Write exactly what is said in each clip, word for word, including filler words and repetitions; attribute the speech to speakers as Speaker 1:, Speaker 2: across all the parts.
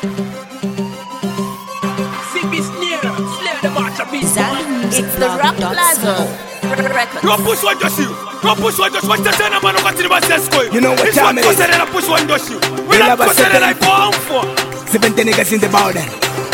Speaker 1: It's the Rock Plaza Records.
Speaker 2: Don't push one just you. Don't push one just watch the same man who got to the bus.
Speaker 3: You know what time it is?
Speaker 2: It's push one just you. We not push it like four for.
Speaker 3: Seventy niggas in the building.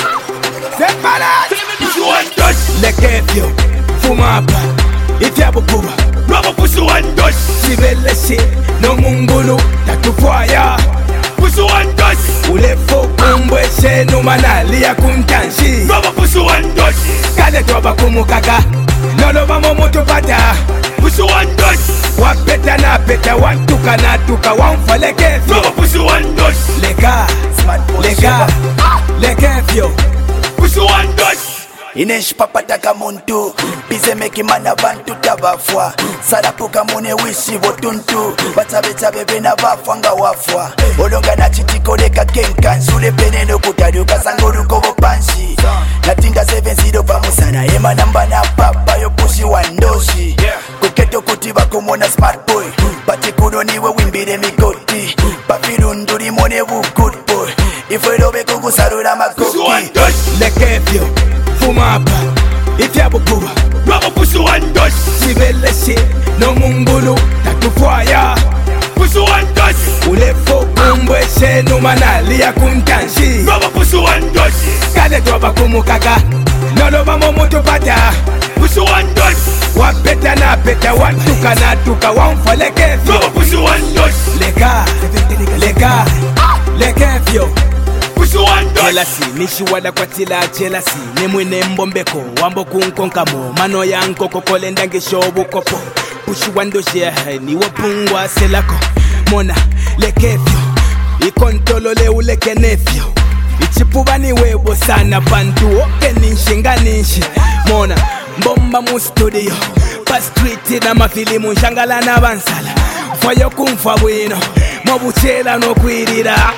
Speaker 3: Set balance.
Speaker 2: Push one just.
Speaker 3: Le kefyo. Fuma hapa. Itiabu kuba.
Speaker 2: Rubber push one just.
Speaker 3: Sibele si. No mungulu. Tatufaya.
Speaker 2: Push one just.
Speaker 3: Ulefo kumbwe se no manali ya kuntansi.
Speaker 2: Rubber push one just.
Speaker 3: Kale toba kumukaka. Nolo vamo moto pata.
Speaker 2: Push one just.
Speaker 3: Wapeta na peta. Wantuka na tuka. Wanfa le kefyo.
Speaker 2: Rubber push one just.
Speaker 3: Lega. Lega. Le kefyo.
Speaker 2: Push one just.
Speaker 4: Inesh papataka muntu bize meki mana bantu tabafwa sarapuka mune wishi botuntu batabe tabe bena bafwa nga wafwa olonga na chitikoleka kenka nsule peneno kutaduka sangoruko bopanshi natinga seven zero pamusana ema namba na papa yo pushi wandoshi kuketo kutiba kumona smart boy bati kunoniwe wimbire migoti papirunduri mone bu good boy ifuerobe kukusarura makoki
Speaker 3: lekevyo fuma hapa itiabu kuba
Speaker 2: Rubber push one just.
Speaker 3: Sibele si no mungulu tatufaya
Speaker 2: Push one just.
Speaker 3: Ulefo kumbwe se no manali ya kuntansi
Speaker 2: Rubber push one just.
Speaker 3: Kale toba kumukaka Nolo vamo moto pata
Speaker 2: Push one just.
Speaker 3: Wapeta na peta wantuka na tuka wanfa le kefyo
Speaker 2: Rubber push one just.
Speaker 3: Lega Lega Le kefyo
Speaker 2: Push one just.
Speaker 3: Jealousy, nishi wada kwa tila jealousy Ni mwine mbombeko, wambo kunkonkamo Mano ya nkoko kole ndange shobu kopo Pushi wando shehe, ni wapungwa selako Mona, le kefyo Ikontolo le uleke nefyo Ichipuba ni webo sana bantu Oke ninshi nga ninshi Mona, mbomba mu studio Pa street na mafilimu nshangala na bansala Fayo kumfa bwino Mobuchela no kwirira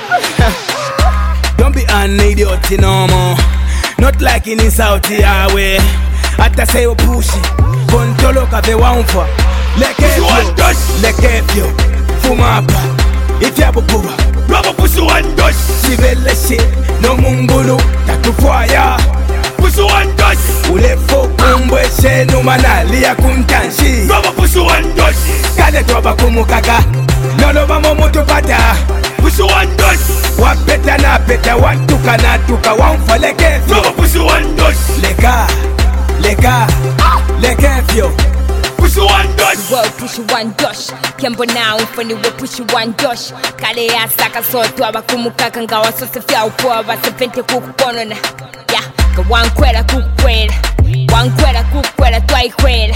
Speaker 3: Don't be an idiot no more. Not like in Saudi Highway. Ata say we push it. Kontolo ka ve wanfa. Lekevyo. Lekevyo. Fuma hapa. Itiabu kuba.
Speaker 2: Rubber push one just.
Speaker 3: Sibele si. No mungulu. Tatufaya.
Speaker 2: Push one just.
Speaker 3: Ulefo kumbwe se no manali ya kuntansi.
Speaker 2: Rubber push one just.
Speaker 3: Kale toba kumukaka. Nolo vamo moto pata.
Speaker 2: Push one just.
Speaker 3: Wapeta na peta wantuka na tuka wanfa le kefyo.
Speaker 2: Rubber push one just.
Speaker 3: Lega, lega, le kefyo.
Speaker 2: Push one just.
Speaker 1: Well, push one dosh. Kembo now, funny we push one dosh. Kale ya saka soto abakumukaka ngawa sose fya upoa basepente kukuponona. Ya, ka wankwera kukwera. Wankwera kukwera twaikwera.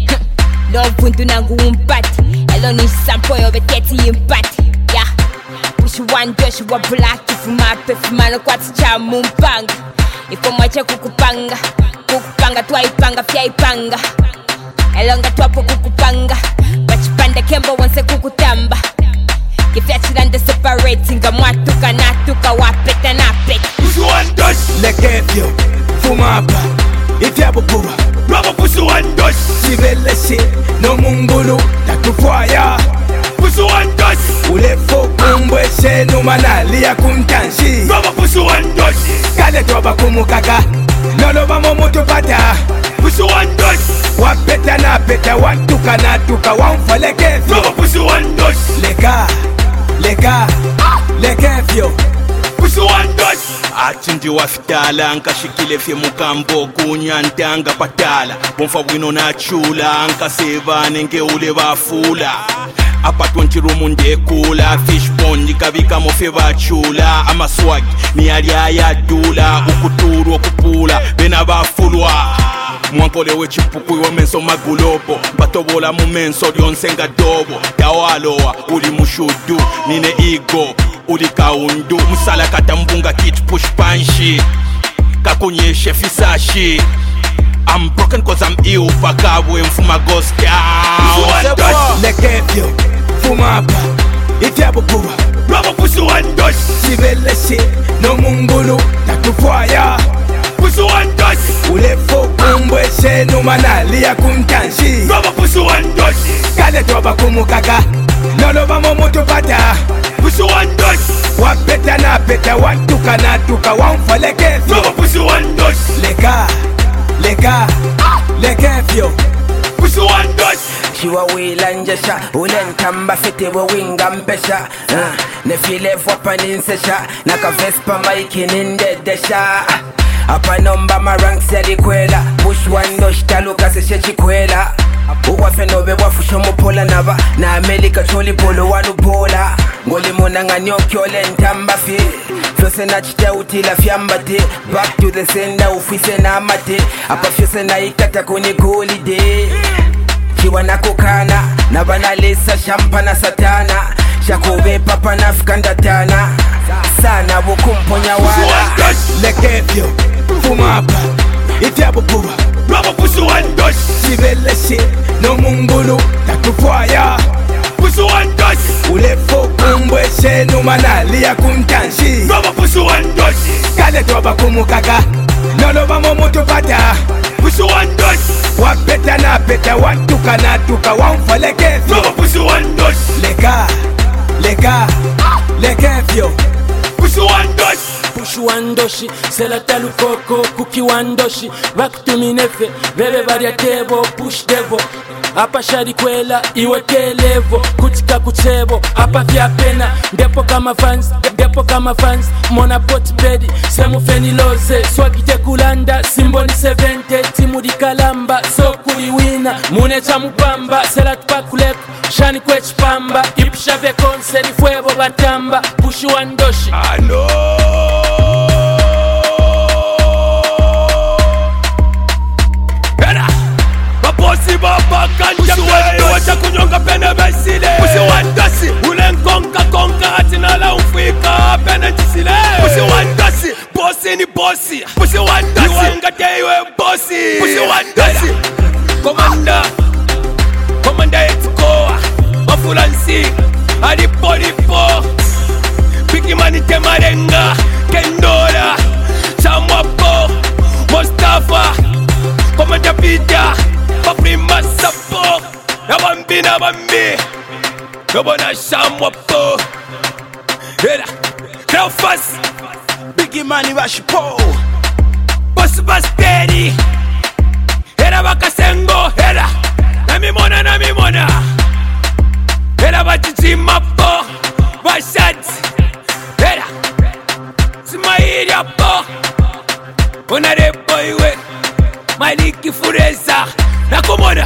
Speaker 1: No vundu nangu umpati. Elo ni sampo yo beteti impati. Ya. Push one dosh wa black fuma pe fuma no kwati cha mumpanga ifo mwache kukupanga kukupanga twaipanga fyaipanga elonga twapo kukupanga bachipanda kembo wanse kukutamba kifyachirande separating mwatuka natuka wapeta na peta
Speaker 2: Push one just.
Speaker 3: Lekevyo fuma hapa itiabu kuba
Speaker 2: Rubber push one just.
Speaker 3: Sibele si no mungulu tatufaya
Speaker 2: Push one just.
Speaker 3: Ulefo kumbwe se no manali ya kuntansi
Speaker 2: Rubber push one just.
Speaker 3: Kale toba kumukaka Nolo vamo moto pata
Speaker 2: Push one just.
Speaker 3: Wapeta na peta wantuka na tuka wanfa le kefyo
Speaker 2: Rubber push one just.
Speaker 3: Lega Lega Le kefyo
Speaker 2: Push one just.
Speaker 5: Achindi wafitala nkashikile fye mukambo kunyantanga patala Bonfa bwino na chula nkaseva nenge ule bafula Apa twenty-room ndekula Fishbone kabika mofe bachula Amaswag ni aliaya dula Ukuturu okupula Bena bafulwa Mwankole wechipuku iwe menso magulopo Batobola mu menso lyonsenga dobo Tawaloa uli mushudu Nine ego uli kaundu Musala kata mbunga kit push panshi Kakunyeshe fisashi I'm broken cause I'm ill Pakabwe mfuma ghost town
Speaker 3: Lekevyo fuma hapa itiabu kuba
Speaker 2: Rubber push one just.
Speaker 3: Sibele si no mungulu tatufaya
Speaker 2: Push one dash.
Speaker 3: Ulefo kumbwe shenu manali ya kuntanshi.
Speaker 2: Rubber push one dash.
Speaker 3: Kale toba kumukaka. Lolo vamo mutu pata.
Speaker 2: Push one dash.
Speaker 3: Wapeta na peta wantuka na tuka wamfalekefyo.
Speaker 2: Rubber push one dash.
Speaker 3: Leka, leka, lekefyo.
Speaker 2: Push one dash.
Speaker 6: Shiwa wilanjesha ulentamba fiti wa winga mpesha uh, nefile fwapa ninsesha naka vespa maiki nindedesha apa nomba maranks ya dikwela push one dosh taluka seshe chikwela uwafe nobe wafusho mupola naba na Amerika choli polo wanu pola ngoli monanga nyokyo lentamba fi fyose na chita utila fyambate back to the sender ufise na amate apa fyose na ikata kuni holiday Kiwa na kukana na banalisa shampana satana Shakube papa na fkandatana Sana bukumponya wala
Speaker 3: Lekefyo, fumapa, itiabu kuwa
Speaker 2: Rubber push one dash.
Speaker 3: Sibeleshi, no mungulu, takufwaya
Speaker 2: Push one dash.
Speaker 3: Ulefo kumbwe shenu manali ya kuntanshi.
Speaker 2: Rubber push one dash.
Speaker 3: Kale toba kumukaka. Lolo vamo mutu pata.
Speaker 2: Push one dash.
Speaker 3: Wapeta na peta wantuka na tuka wamfalekefyo.
Speaker 2: Rubber push one dash.
Speaker 3: Leka, leka, lekefyo.
Speaker 2: Push one dash.
Speaker 7: Push one doshi, sela talu koko, kuki one doshi. Back to me nefe, bebe baria tebo, push devo. Apa shari kwela, iwe televo. Kutika kuchebo, apa vya pena. Ndepo kama fans, ndepo kama fans. Mona pot bedi, semu feni loze. Swagite kulanda, simboni seventy. Timu di kalamba, so kuri wina. Mune chamu pamba, sela tupakulek. Shani kwech pamba, ipisha ve konseri fuego batamba. Push one doshi.
Speaker 2: I know. Bosi baba kanja kweli wacha kunyonga pene besile. Pusi wandasi ulenkonka konka atina la ufika pene jisile. Pusi wandasi bosi ni bosi. Pusi wandasi wanga tewe bosi. Pusi wandasi komanda komanda etikoa mafulansi adipo dipo Bigi mani temarenga Kendora Chamwapo Mustafa Komanda Pita Paprima Sapo Nabambi Nabambi Nobona Chamwapo Hera Kraufas Bigi mani Washipo Boss Basteri Hera Bakasengo Hera Namimona Namimona Hera Bachichimapo Bashat Hera Simairi Apo Onarepo iwe Maliki Fureza Nakomona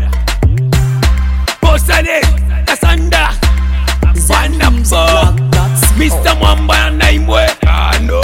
Speaker 2: Posane Tasanda Wanapo Mister Mwamba na imwe Ano